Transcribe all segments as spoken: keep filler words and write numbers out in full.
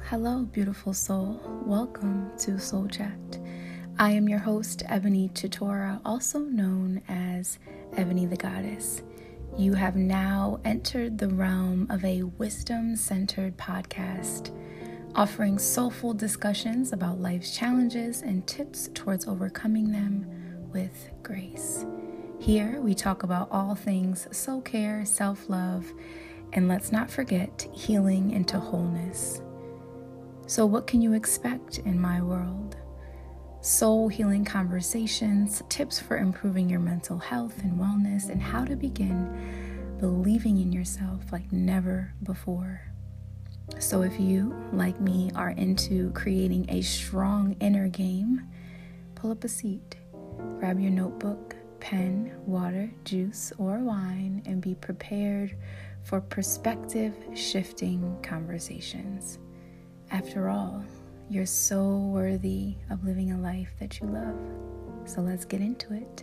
Hello, beautiful soul. Welcome to Soul Chat. I am your host, Ebony Chitora, also known as Ebony the Goddess. You have now entered the realm of a wisdom-centered podcast, offering soulful discussions about life's challenges and tips towards overcoming them with grace. Here, we talk about all things soul care, self-love, and let's not forget healing into wholeness. So what can you expect in my world? Soul healing conversations, tips for improving your mental health and wellness, and how to begin believing in yourself like never before. So if you, like me, are into creating a strong inner game, pull up a seat, grab your notebook, pen, water, juice, or wine, and be prepared for perspective-shifting conversations. After all, you're so worthy of living a life that you love. So let's get into it.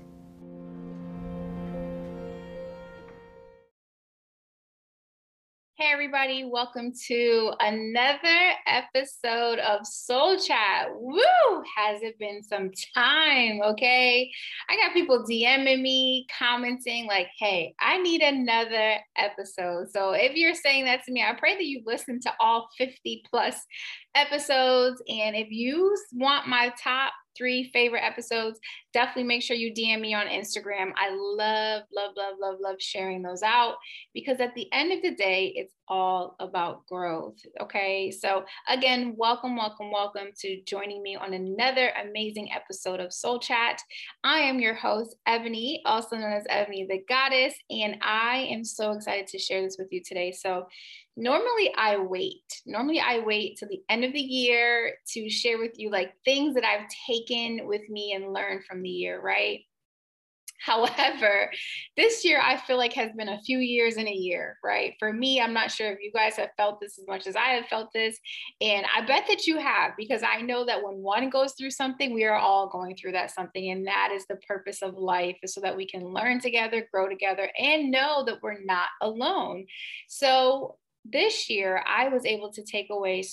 Hey everybody, welcome to another episode of Soul Chat. Woo! Has it been some time, okay? I got people DMing me, commenting like, hey, I need another episode. So if you're saying that to me, I pray that you've listened to all fifty plus episodes. And if you want my top three favorite episodes, definitely make sure you D M me on Instagram. I love, love, love, love, love sharing those out because at the end of the day, it's all about growth. Okay. So again, welcome, welcome, welcome to joining me on another amazing episode of Soul Chat. I am your host, Ebony, also known as Ebony the Goddess, and I am so excited to share this with you today. So Normally I wait. Normally I wait till the end of the year to share with you like things that I've taken with me and learned from the year, right? However, this year I feel like has been a few years in a year, right? For me, I'm not sure if you guys have felt this as much as I have felt this. And I bet that you have, because I know that when one goes through something, we are all going through that something. And that is the purpose of life, is so that we can learn together, grow together, and know that we're not alone. So this year, I was able to take away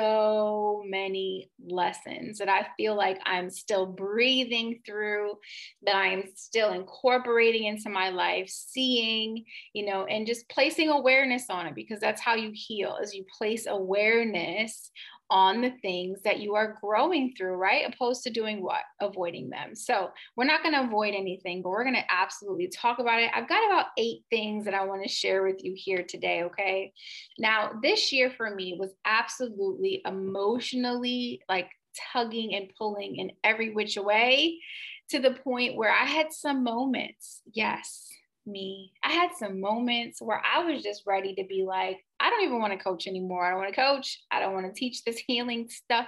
so many lessons that I feel like I'm still breathing through, that I am still incorporating into my life, seeing, you know, and just placing awareness on it, because that's how you heal, is you place awareness on the things that you are growing through, right? Opposed to doing what? Avoiding them. So we're not going to avoid anything, but we're going to absolutely talk about it. I've got about eight things that I want to share with you here today. Okay. Now, this year for me was absolutely emotionally like tugging and pulling in every which way, to the point where I had some moments. Yes, me. I had some moments where I was just ready to be like, I don't even want to coach anymore. I don't want to coach. I don't want to teach this healing stuff.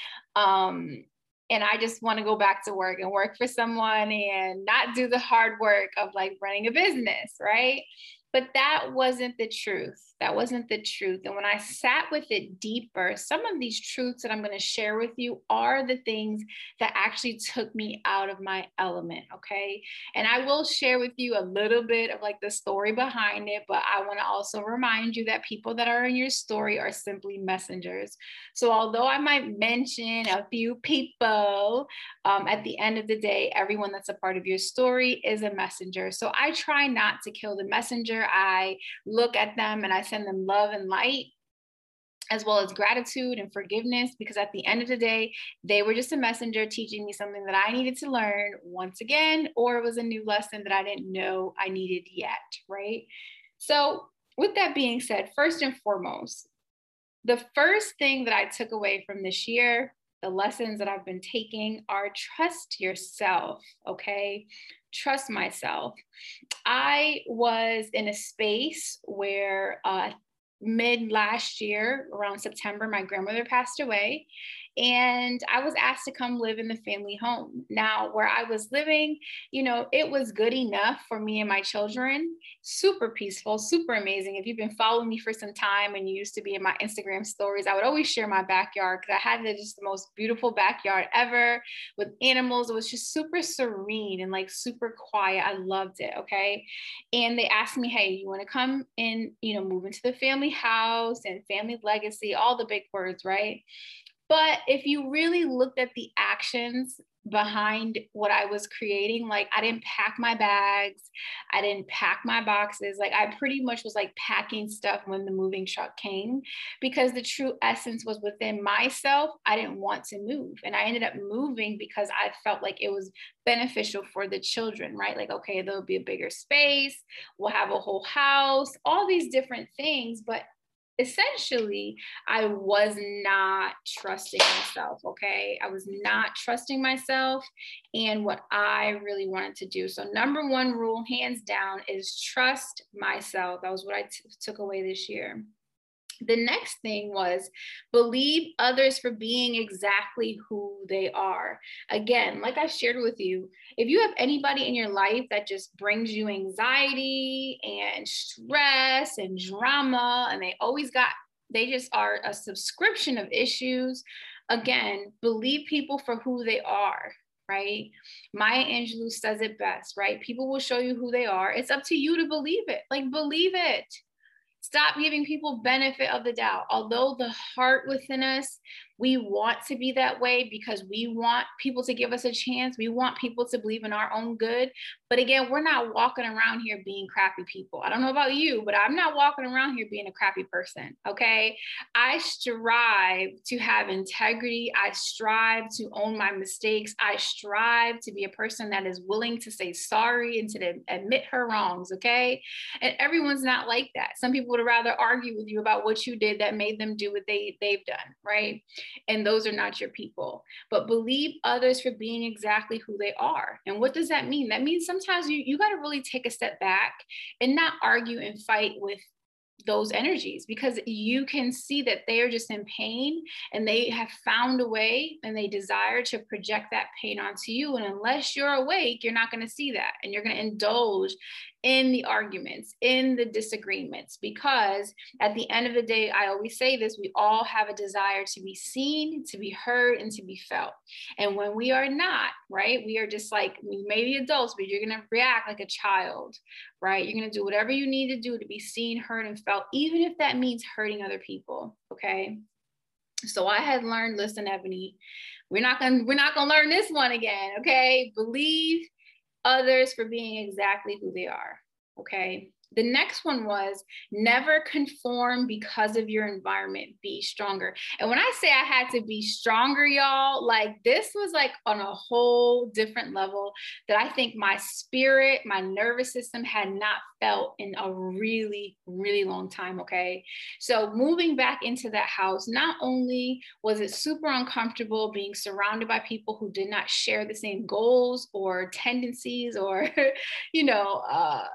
Um, and I just want to go back to work and work for someone and not do the hard work of like running a business, right? But that wasn't the truth. That wasn't the truth. And when I sat with it deeper, some of these truths that I'm going to share with you are the things that actually took me out of my element. Okay. And I will share with you a little bit of like the story behind it, but I want to also remind you that people that are in your story are simply messengers. So although I might mention a few people, um, at the end of the day, everyone that's a part of your story is a messenger. So I try not to kill the messenger. I look at them and I send them love and light, as well as gratitude and forgiveness, because at the end of the day, they were just a messenger teaching me something that I needed to learn once again, or it was a new lesson that I didn't know I needed yet, right? So with that being said, first and foremost, the first thing that I took away from this year, the lessons that I've been taking, are trust yourself, okay? Trust myself. I was in a space where uh, mid last year, around September, my grandmother passed away. And I was asked to come live in the family home. Now, where I was living, you know, it was good enough for me and my children. Super peaceful, super amazing. If you've been following me for some time and you used to be in my Instagram stories, I would always share my backyard because I had the, just the most beautiful backyard ever with animals. It was just super serene and like super quiet. I loved it. Okay. And they asked me, hey, you want to come and, you know, move into the family house and family legacy, all the big words, right? But if you really looked at the actions behind what I was creating, like I didn't pack my bags, I didn't pack my boxes. Like I pretty much was like packing stuff when the moving truck came because the true essence was within myself. I didn't want to move. And I ended up moving because I felt like it was beneficial for the children, right? Like, okay, there'll be a bigger space, we'll have a whole house, all these different things. But essentially, I was not trusting myself. Okay. I was not trusting myself and what I really wanted to do. So, number one rule, hands down, is trust myself. That was what I t- took away this year. The next thing was believe others for being exactly who they are. Again, like I shared with you, if you have anybody in your life that just brings you anxiety and stress and drama, and they always got, they just are a subscription of issues. Again, believe people for who they are. Right? Maya Angelou says it best, right? People will show you who they are. It's up to you to believe it. Like, believe it. Stop giving people benefit of the doubt. Although the heart within us, we want to be that way because we want people to give us a chance. We want people to believe in our own good. But again, we're not walking around here being crappy people. I don't know about you, but I'm not walking around here being a crappy person. Okay. I strive to have integrity. I strive to own my mistakes. I strive to be a person that is willing to say sorry and to admit her wrongs. Okay. And everyone's not like that. Some people would rather argue with you about what you did that made them do what they, they've done. Right. And those are not your people. But believe others for being exactly who they are. And what does that mean? That means sometimes you, you got to really take a step back and not argue and fight with those energies, because you can see that they are just in pain and they have found a way and they desire to project that pain onto you. And unless you're awake, you're not going to see that. And you're going to indulge in the arguments, in the disagreements, because at the end of the day, I always say this, we all have a desire to be seen, to be heard, and to be felt. And when we are not, right, we are just like, we may be adults, but you're going to react like a child, right? You're going to do whatever you need to do to be seen, heard, and felt, even if that means hurting other people. Okay. So I had learned, listen, Ebony, we're not going to, we're not going to learn this one again. Okay. Believe others for being exactly who they are. Okay. The next one was never conform because of your environment, be stronger. And when I say I had to be stronger, y'all, like this was like on a whole different level that I think my spirit, my nervous system had not felt in a really, really long time. Okay. So moving back into that house, not only was it super uncomfortable being surrounded by people who did not share the same goals or tendencies or, you know, uh,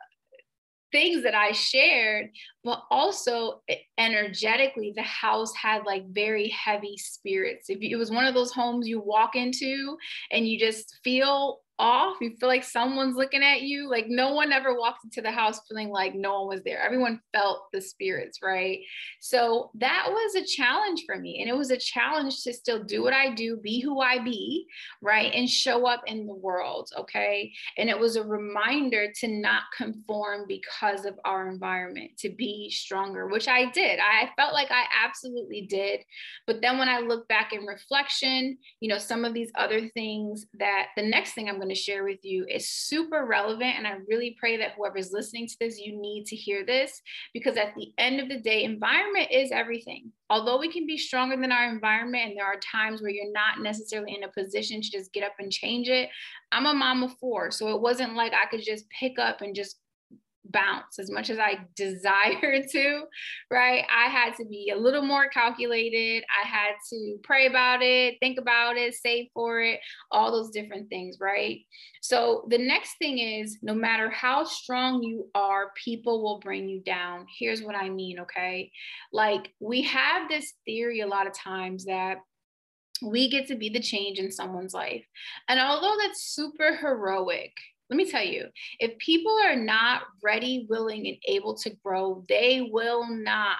things that I shared, but also energetically, the house had like very heavy spirits. If it was one of those homes you walk into and you just feel off, you feel like someone's looking at you, like no one ever walked into the house feeling like no one was there. Everyone felt the spirits, right? So that was a challenge for me. And it was a challenge to still do what I do, be who I be, right? And show up in the world, okay? And it was a reminder to not conform because of our environment, to be stronger, which I did. I felt like I absolutely did. But then when I look back in reflection, you know, some of these other things that the next thing I'm going to share with you is super relevant. And I really pray that whoever's listening to this, you need to hear this, because at the end of the day, environment is everything. Although we can be stronger than our environment, and there are times where you're not necessarily in a position to just get up and change it. I'm a mom of four, so it wasn't like I could just pick up and just bounce as much as I desired to, right? I had to be a little more calculated. I had to pray about it, think about it, save for it, all those different things, right? So the next thing is, no matter how strong you are, people will bring you down. Here's what I mean, okay? Like we have this theory a lot of times that We get to be the change in someone's life. And although that's super heroic, let me tell you, if people are not ready, willing, and able to grow, they will not.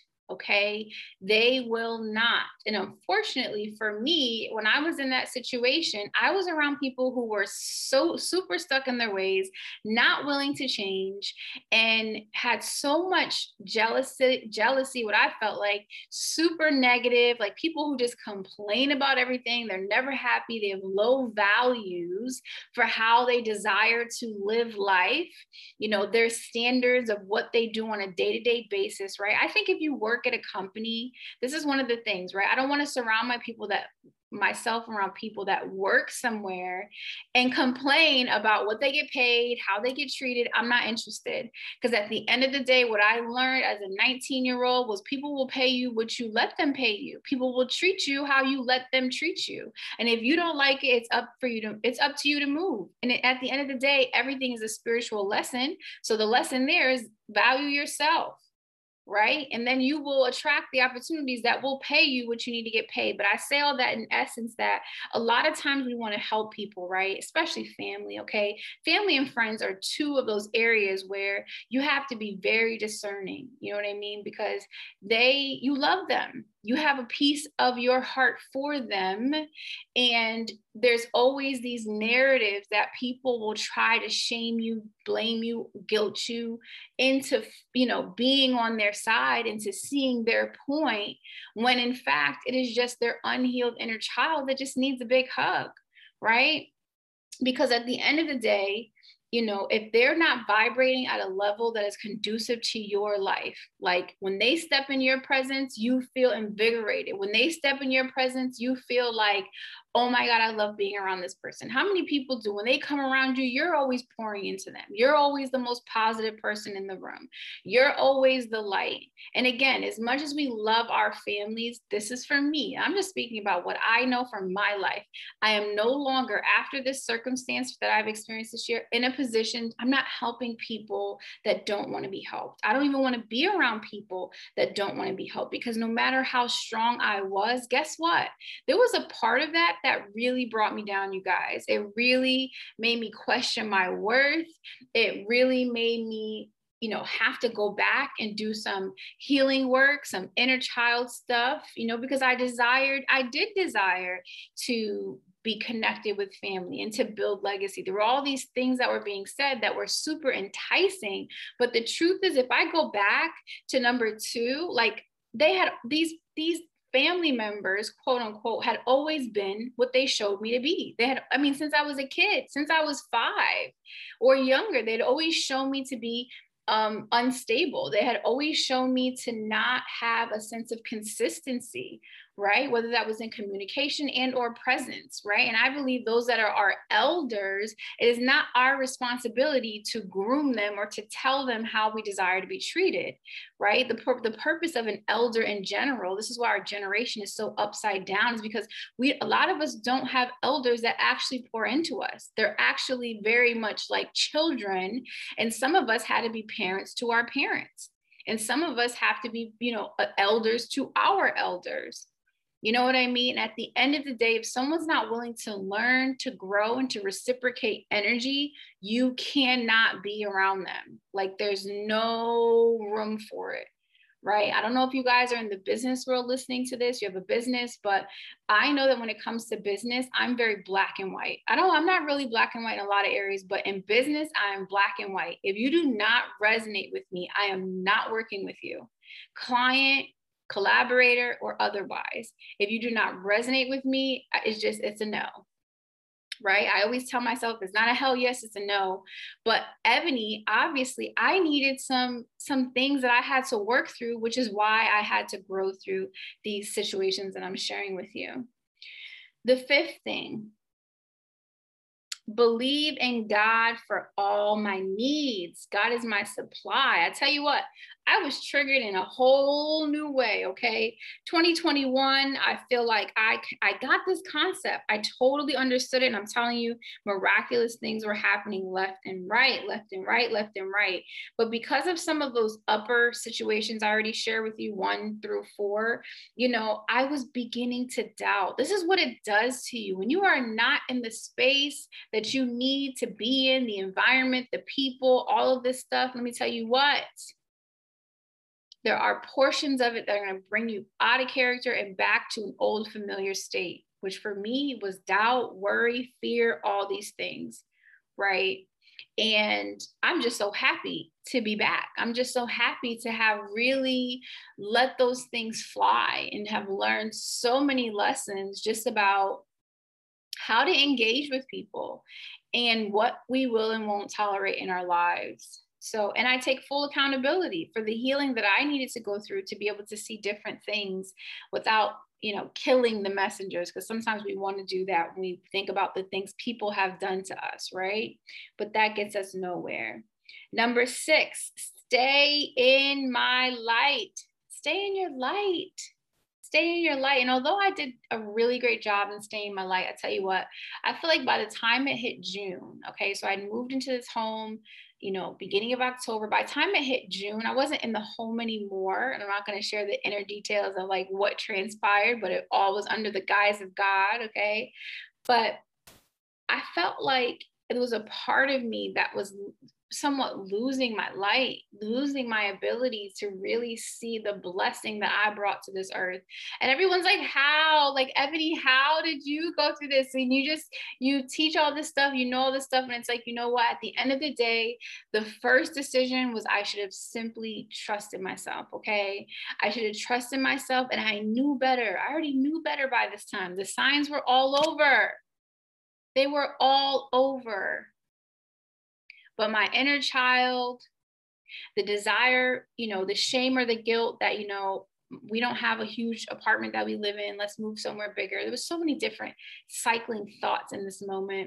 Okay, they will not. And unfortunately for me, when I was in that situation, I was around people who were so super stuck in their ways, not willing to change, and had so much jealousy, jealousy, what I felt like super negative, like people who just complain about everything. They're never happy. They have low values for how they desire to live life. You know, their standards of what they do on a day-to-day basis, right? I think if you work at a company, this is one of the things, right? I don't want to surround my people that myself around people that work somewhere and complain about what they get paid, how they get treated. I'm not interested. Because at the end of the day, what I learned as a nineteen year old was people will pay you what you let them pay you. People will treat you how you let them treat you. And if you don't like it, it's up for you to, it's up to you to move. And it, at the end of the day, everything is a spiritual lesson. So the lesson there is value yourself. Right? And then you will attract the opportunities that will pay you what you need to get paid. But I say all that in essence that a lot of times we want to help people, right? Especially family, okay? Family and friends are two of those areas where you have to be very discerning, you know what I mean? Because they, you love them. You have a piece of your heart for them. And there's always these narratives that people will try to shame you, blame you, guilt you into, you know, being on their side, into seeing their point, when in fact it is just their unhealed inner child that just needs a big hug, right? Because at the end of the day, you know, if they're not vibrating at a level that is conducive to your life, like when they step in your presence, you feel invigorated. When they step in your presence, you feel like, oh my God, I love being around this person. How many people do, when they come around you, you're always pouring into them. You're always the most positive person in the room. You're always the light. And again, as much as we love our families, this is for me. I'm just speaking about what I know from my life. I am no longer, after this circumstance that I've experienced this year, in a position, I'm not helping people that don't want to be helped. I don't even want to be around people that don't want to be helped, because no matter how strong I was, guess what? There was a part of that that really brought me down, you guys. It really made me question my worth. It really made me, you know, have to go back and do some healing work, some inner child stuff, you know, because I desired, I did desire to be connected with family and to build legacy. There were all these things that were being said that were super enticing. But the truth is, if I go back to number two, like they had these, these family members, quote unquote, had always been what they showed me to be. They had, I mean, since I was a kid, since I was five or younger, they'd always shown me to be um, unstable. They had always shown me to not have a sense of consistency, right? Whether that was in communication and or presence, right? And I believe those that are our elders, it is not our responsibility to groom them or to tell them how we desire to be treated, right? The, pur- the purpose of an elder in general, this is why our generation is so upside down, is because we, a lot of us don't have elders that actually pour into us. They're actually very much like children. And some of us had to be parents to our parents. And some of us have to be, you know, elders to our elders. You know what I mean? At the end of the day, if someone's not willing to learn, to grow, and to reciprocate energy, you cannot be around them. Like there's no room for it, right? I don't know if you guys are in the business world listening to this, you have a business, but I know that when it comes to business, I'm very black and white. I don't, I'm not really black and white in a lot of areas, but in business, I am black and white. If you do not resonate with me, I am not working with you. Client, collaborator, or otherwise. If you do not resonate with me, it's just, it's a no, right? I always tell myself it's not a hell yes, it's a no. But Ebony, obviously I needed some, some things that I had to work through, which is why I had to grow through these situations that I'm sharing with you. The fifth thing, believe in God for all my needs. God is my supply. I tell you what, I was triggered in a whole new way. Okay. twenty twenty-one, I feel like I, I got this concept. I totally understood it. And I'm telling you, miraculous things were happening left and right, left and right, left and right. But because of some of those upper situations I already shared with you, one through four, you know, I was beginning to doubt. This is what it does to you when you are not in the space that you need to be in, the environment, the people, all of this stuff. Let me tell you what. There are portions of it that are going to bring you out of character and back to an old familiar state, which for me was doubt, worry, fear, all these things, right? And I'm just so happy to be back. I'm just so happy to have really let those things fly and have learned so many lessons just about how to engage with people and what we will and won't tolerate in our lives. So, and I take full accountability for the healing that I needed to go through to be able to see different things without, you know, killing the messengers. Because sometimes we want to do that when we think about the things people have done to us, right? But that gets us nowhere. Number six, stay in my light. Stay in your light. Stay in your light. And although I did a really great job in staying in my light, I tell you what, I feel like by the time it hit June, okay, so I moved into this home, you know, beginning of October. By the time it hit June, I wasn't in the home anymore. And I'm not going to share the inner details of like what transpired, but it all was under the guise of God. Okay. But I felt like it was a part of me that was somewhat losing my light, losing my ability to really see the blessing that I brought to this earth. And everyone's like, how? Like, Ebony, how did you go through this? And you just, you teach all this stuff, you know, all this stuff. And it's like, you know what? At the end of the day, the first decision was I should have simply trusted myself. Okay. I should have trusted myself and I knew better. I already knew better by this time. The signs were all over. They were all over. But my inner child, the desire, you know, the shame or the guilt that, you know, we don't have a huge apartment that we live in. Let's move somewhere bigger. There was so many different cycling thoughts in this moment.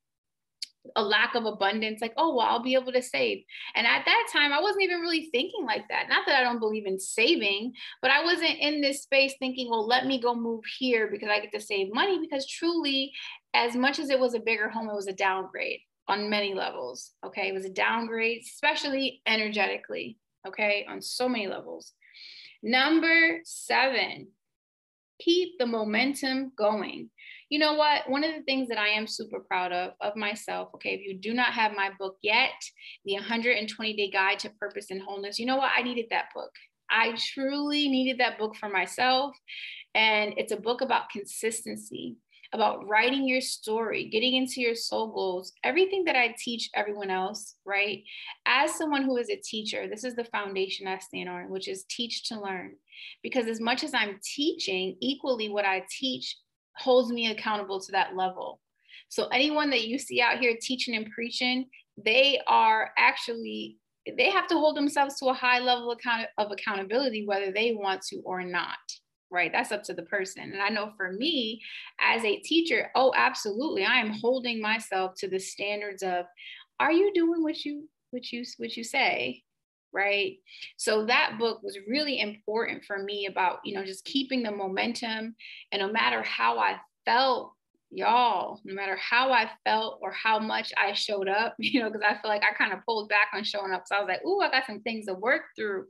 A lack of abundance, like, oh, well, I'll be able to save. And at that time, I wasn't even really thinking like that. Not that I don't believe in saving, but I wasn't in this space thinking, well, let me go move here because I get to save money. Because truly, as much as it was a bigger home, it was a downgrade on many levels. Okay. It was a downgrade, especially energetically. Okay. On so many levels. Number seven, keep the momentum going. You know what? One of the things that I am super proud of, of myself, okay, if you do not have my book yet, the one hundred twenty day Guide to Purpose and Wholeness, you know what? I needed that book. I truly needed that book for myself. And it's a book about consistency, about writing your story, getting into your soul goals, everything that I teach everyone else, right? As someone who is a teacher, this is the foundation I stand on, which is teach to learn. Because as much as I'm teaching, equally what I teach holds me accountable to that level. So anyone that you see out here teaching and preaching, they are actually, they have to hold themselves to a high level of, account- of accountability, whether they want to or not. Right? That's up to the person. And I know for me as a teacher, oh, absolutely. I am holding myself to the standards of, are you doing what you, what you, what you say? Right? So that book was really important for me about, you know, just keeping the momentum. And no matter how I felt, y'all, no matter how I felt or how much I showed up, you know, because I feel like I kind of pulled back on showing up. So I was like, ooh, I got some things to work through.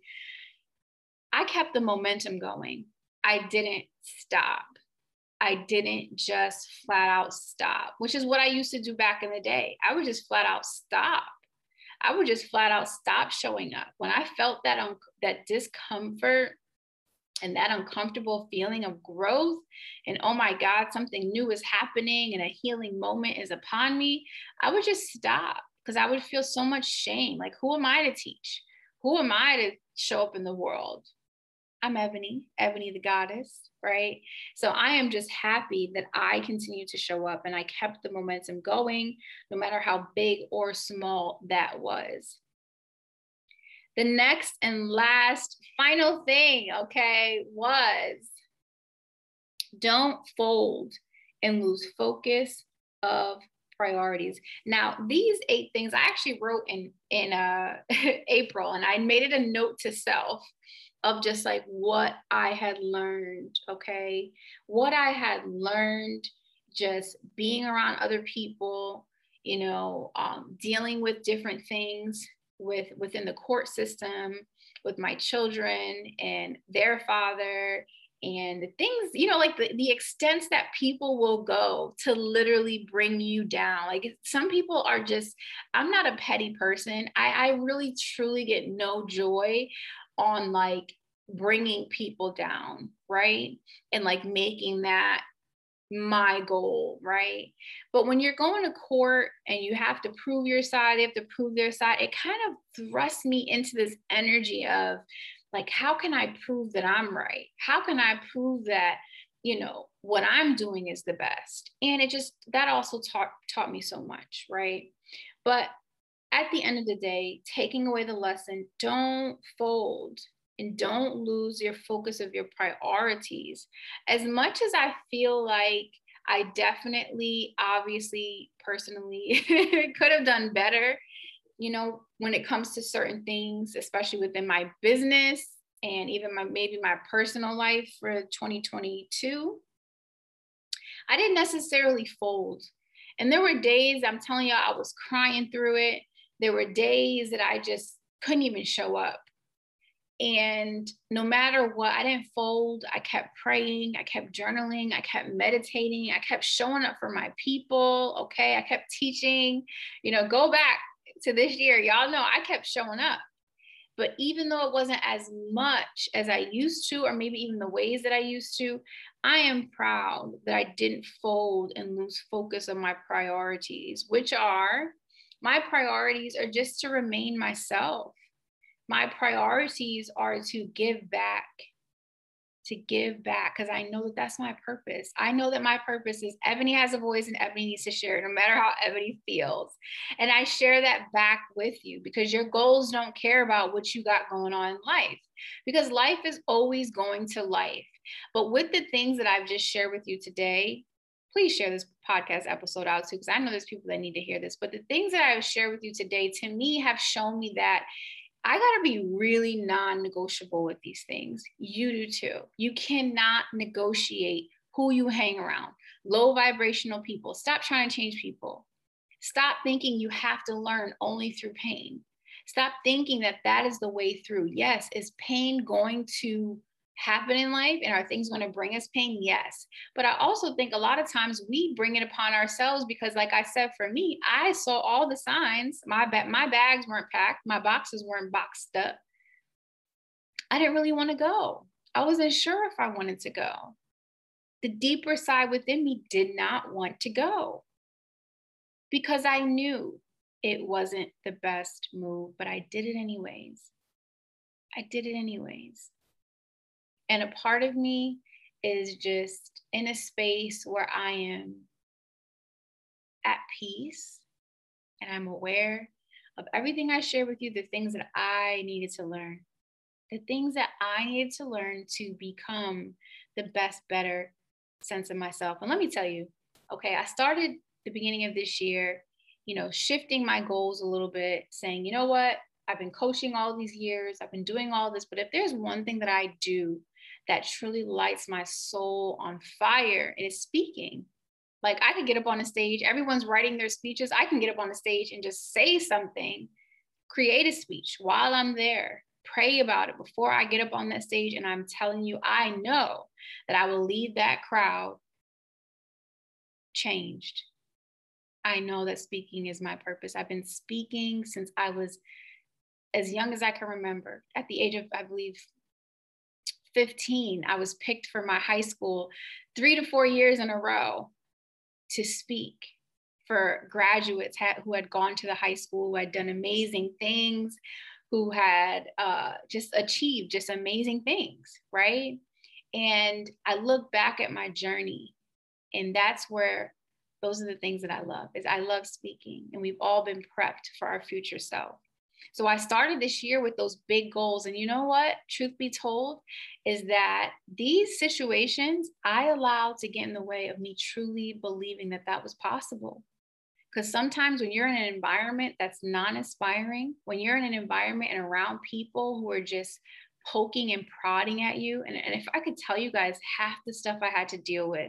I kept the momentum going. I didn't stop. I didn't just flat out stop, which is what I used to do back in the day. I would just flat out stop. I would just flat out stop showing up. When I felt that, un- that discomfort and that uncomfortable feeling of growth and, oh my God, something new is happening and a healing moment is upon me, I would just stop because I would feel so much shame. Like, who am I to teach? Who am I to show up in the world? I'm Ebony, Ebony the goddess, right? So I am just happy that I continue to show up and I kept the momentum going, no matter how big or small that was. The next and last final thing, okay, was don't fold and lose focus of priorities. Now, these eight things I actually wrote in in uh, April, and I made it a note to self of just like what I had learned, okay? What I had learned just being around other people, you know, um, dealing with different things with within the court system, with my children and their father, and the things, you know, like the, the extents that people will go to literally bring you down. Like some people are just, I'm not a petty person. I, I really truly get no joy on like bringing people down, right? And like making that my goal, right? But when you're going to court and you have to prove your side, you have to prove their side, it kind of thrusts me into this energy of like, how can I prove that I'm right? How can I prove that, you know, what I'm doing is the best? And it just, that also taught taught me so much, right? But at the end of the day, taking away the lesson, don't fold and don't lose your focus of your priorities. As much as I feel like I definitely, obviously, personally could have done better, you know, when it comes to certain things, especially within my business and even my maybe my personal life for twenty twenty-two, I didn't necessarily fold. And there were days, I'm telling you, I was crying through it. There were days that I just couldn't even show up. And no matter what, I didn't fold. I kept praying. I kept journaling. I kept meditating. I kept showing up for my people. Okay. I kept teaching, you know, go back to this year. Y'all know I kept showing up. But even though it wasn't as much as I used to, or maybe even the ways that I used to, I am proud that I didn't fold and lose focus of my priorities, which are my priorities are just to remain myself. My priorities are to give back, to give back, because I know that that's my purpose. I know that my purpose is Ebony has a voice and Ebony needs to share it, no matter how Ebony feels. And I share that back with you because your goals don't care about what you got going on in life, because life is always going to life. But with the things that I've just shared with you today, please share this podcast episode out too, because I know there's people that need to hear this. But the things that I've shared with you today, to me, have shown me that I got to be really non-negotiable with these things. You do too. You cannot negotiate who you hang around. Low vibrational people. Stop trying to change people. Stop thinking you have to learn only through pain. Stop thinking that that is the way through. Yes, is pain going to happen in life, and are things going to bring us pain? Yes. But I also think a lot of times we bring it upon ourselves because, like I said, for me, I saw all the signs. My ba- my bags weren't packed. My boxes weren't boxed up. I didn't really want to go. I wasn't sure if I wanted to go. The deeper side within me did not want to go because I knew it wasn't the best move, but I did it anyways. I did it anyways. And a part of me is just in a space where I am at peace and I'm aware of everything I share with you, the things that I needed to learn, the things that I needed to learn to become the best, better sense of myself. And let me tell you, okay, I started the beginning of this year, you know, shifting my goals a little bit, saying, you know what, I've been coaching all these years, I've been doing all this, but if there's one thing that I do that truly lights my soul on fire, it is speaking. Like I could get up on a stage, everyone's writing their speeches. I can get up on the stage and just say something, create a speech while I'm there, pray about it before I get up on that stage. And I'm telling you, I know that I will leave that crowd changed. I know that speaking is my purpose. I've been speaking since I was as young as I can remember. At the age of, I believe, fifteen, I was picked for my high school three to four years in a row to speak for graduates who had gone to the high school, who had done amazing things, who had uh, just achieved just amazing things, right? And I look back at my journey, and that's where those are the things that I love, is I love speaking, and we've all been prepped for our future self. So I started this year with those big goals. And you know what, truth be told, is that these situations I allowed to get in the way of me truly believing that that was possible. Because sometimes when you're in an environment that's non-inspiring, when you're in an environment and around people who are just poking and prodding at you, and, and if I could tell you guys half the stuff I had to deal with,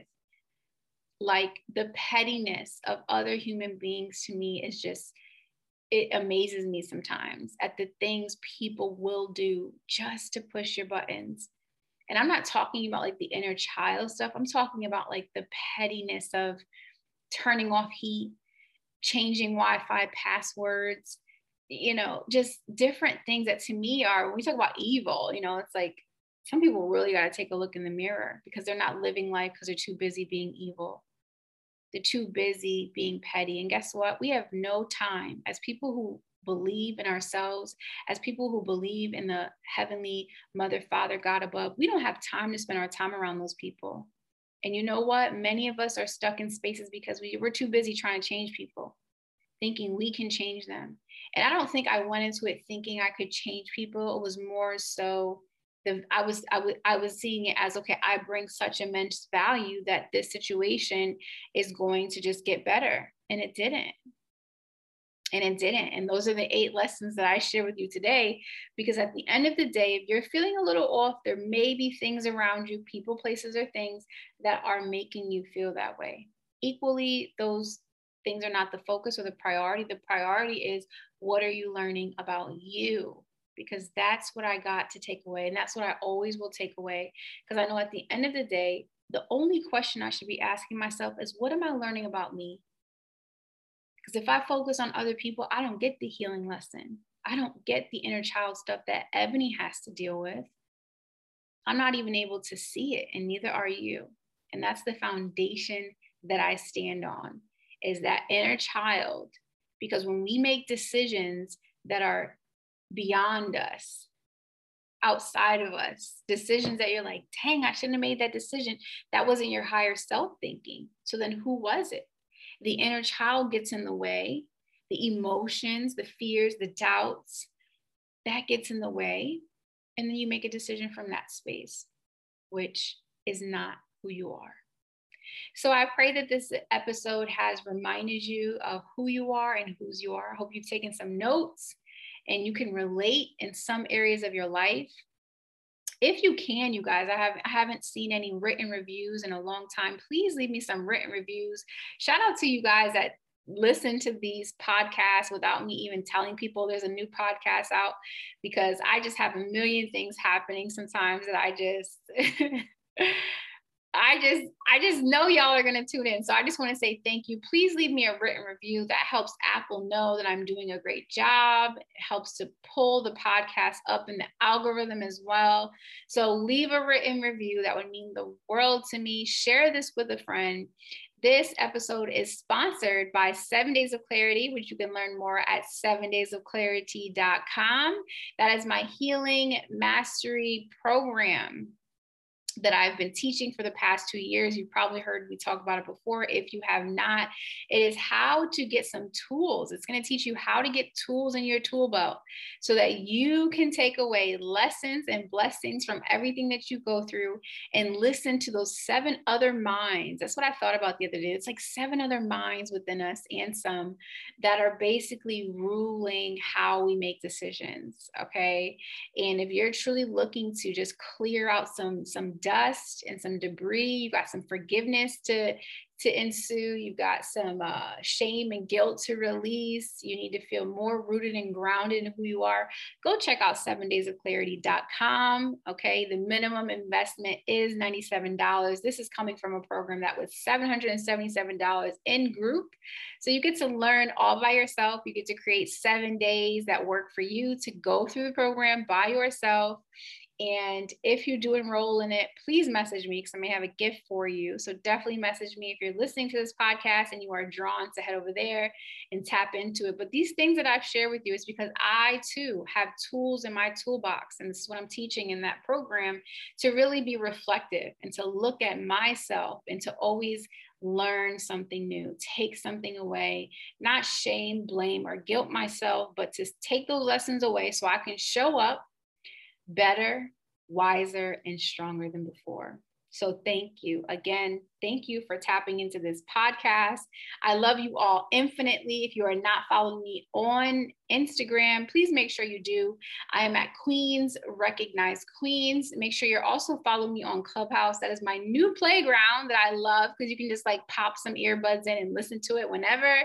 like the pettiness of other human beings to me is just, it amazes me sometimes at the things people will do just to push your buttons. And I'm not talking about like the inner child stuff. I'm talking about like the pettiness of turning off heat, changing Wi-Fi passwords, you know, just different things that to me are, when we talk about evil, you know, it's like some people really got to take a look in the mirror because they're not living life because they're too busy being evil. They're too busy being petty. And guess what? We have no time as people who believe in ourselves, as people who believe in the heavenly mother, father, God above. We don't have time to spend our time around those people. And you know what? Many of us are stuck in spaces because we, we're too busy trying to change people, thinking we can change them. And I don't think I went into it thinking I could change people. It was more so the I was I, w- I was seeing it as, okay, I bring such immense value that this situation is going to just get better. And it didn't. And it didn't. And those are the eight lessons that I share with you today, because at the end of the day, if you're feeling a little off, there may be things around you, people, places, or things that are making you feel that way. Equally, those things are not the focus or the priority. The priority is, what are you learning about you? Because that's what I got to take away. And that's what I always will take away. Because I know at the end of the day, the only question I should be asking myself is, what am I learning about me? Because if I focus on other people, I don't get the healing lesson. I don't get the inner child stuff that Ebony has to deal with. I'm not even able to see it, and neither are you. And that's the foundation that I stand on, is that inner child. Because when we make decisions that are beyond us, outside of us, decisions that you're like, dang, I shouldn't have made that decision. That wasn't your higher self thinking. So then who was it? The inner child gets in the way, the emotions, the fears, the doubts, that gets in the way. And then you make a decision from that space, which is not who you are. So I pray that this episode has reminded you of who you are and whose you are. I hope you've taken some notes and you can relate in some areas of your life. If you can, you guys, I, have, I haven't seen any written reviews in a long time. Please leave me some written reviews. Shout out to you guys that listen to these podcasts without me even telling people there's a new podcast out, because I just have a million things happening sometimes that I just... I just, I just know y'all are going to tune in. So I just want to say thank you. Please leave me a written review. That helps Apple know that I'm doing a great job. It helps to pull the podcast up in the algorithm as well. So leave a written review. That would mean the world to me. Share this with a friend. This episode is sponsored by Seven Days of Clarity, which you can learn more at seven days of clarity dot com. That is my healing mastery program that I've been teaching for the past two years. You've probably heard me talk about it before. If you have not, it is how to get some tools. It's going to teach you how to get tools in your tool belt so that you can take away lessons and blessings from everything that you go through and listen to those seven other minds. That's what I thought about the other day. It's like seven other minds within us and some that are basically ruling how we make decisions. Okay. And if you're truly looking to just clear out some, some dust and some debris, you've got some forgiveness to to ensue, you've got some uh, shame and guilt to release, you need to feel more rooted and grounded in who you are, go check out seven days of clarity dot com. Okay, the minimum investment is ninety-seven dollars. This is coming from a program that was seven hundred seventy-seven dollars in group. So you get to learn all by yourself. You get to create seven days that work for you to go through the program by yourself. And if you do enroll in it, please message me because I may have a gift for you. So definitely message me if you're listening to this podcast and you are drawn to head over there and tap into it. But these things that I've shared with you is because I too have tools in my toolbox. And this is what I'm teaching in that program, to really be reflective and to look at myself and to always learn something new, take something away, not shame, blame, or guilt myself, but to take those lessons away so I can show up better, wiser, and stronger than before. So thank you again. Thank you for tapping into this podcast. I love you all infinitely. If you are not following me on Instagram, please make sure you do. I am at Queens Recognize Queens. Make sure you're also following me on Clubhouse. That is my new playground that I love because you can just like pop some earbuds in and listen to it whenever.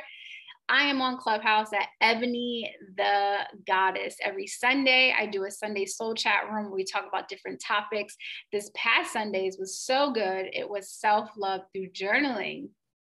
I am on Clubhouse at Ebony the Goddess. Every Sunday, I do a Sunday soul chat room where we talk about different topics. This past Sundays was so good. It was self-love through journaling.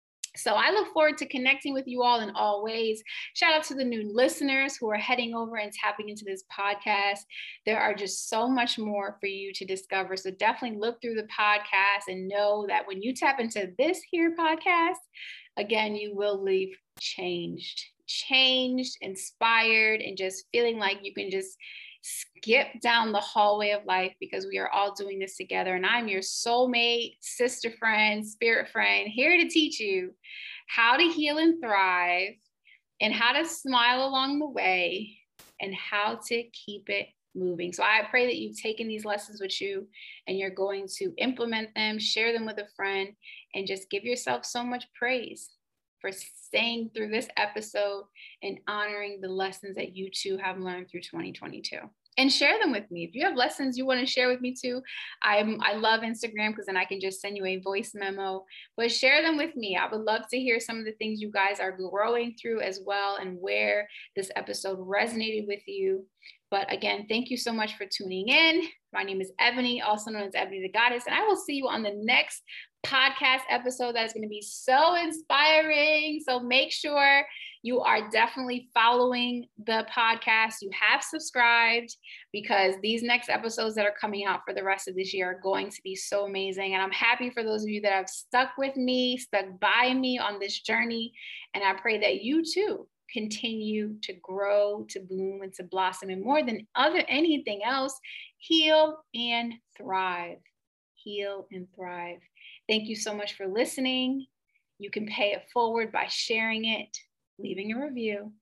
So I look forward to connecting with you all in all ways. Shout out to the new listeners who are heading over and tapping into this podcast. There are just so much more for you to discover. So definitely look through the podcast and know that when you tap into this here podcast, again, you will leave changed, changed, inspired, and just feeling like you can just skip down the hallway of life because we are all doing this together. And I'm your soulmate, sister friend, spirit friend, here to teach you how to heal and thrive and how to smile along the way and how to keep it moving. So I pray that you've taken these lessons with you and you're going to implement them, share them with a friend, and just give yourself so much praise for staying through this episode and honoring the lessons that you too have learned through twenty twenty-two. And share them with me. If you have lessons you want to share with me too, I'm, I love Instagram because then I can just send you a voice memo, but share them with me. I would love to hear some of the things you guys are growing through as well and where this episode resonated with you. But again, thank you so much for tuning in. My name is Ebony, also known as Ebony the Goddess, and I will see you on the next podcast episode that's going to be so inspiring. So make sure you are definitely following the podcast. You have subscribed because these next episodes that are coming out for the rest of this year are going to be so amazing. And I'm happy for those of you that have stuck with me, stuck by me on this journey. And I pray that you too continue to grow, to bloom, and to blossom. And more than other anything else, heal and thrive. Heal and thrive. Thank you so much for listening. You can pay it forward by sharing it, leaving a review,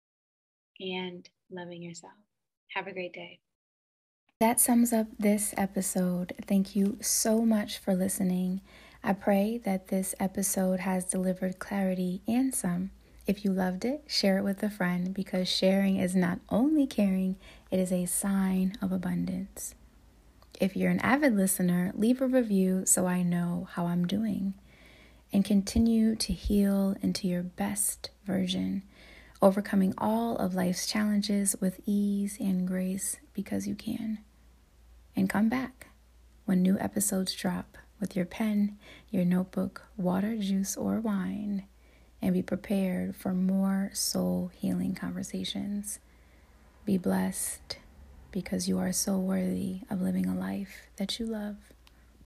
and loving yourself. Have a great day. That sums up this episode. Thank you so much for listening. I pray that this episode has delivered clarity and some. If you loved it, share it with a friend because sharing is not only caring, it is a sign of abundance. If you're an avid listener, leave a review so I know how I'm doing. And continue to heal into your best version, overcoming all of life's challenges with ease and grace because you can. And come back when new episodes drop with your pen, your notebook, water, juice, or wine, and be prepared for more soul healing conversations. Be blessed because you are so worthy of living a life that you love.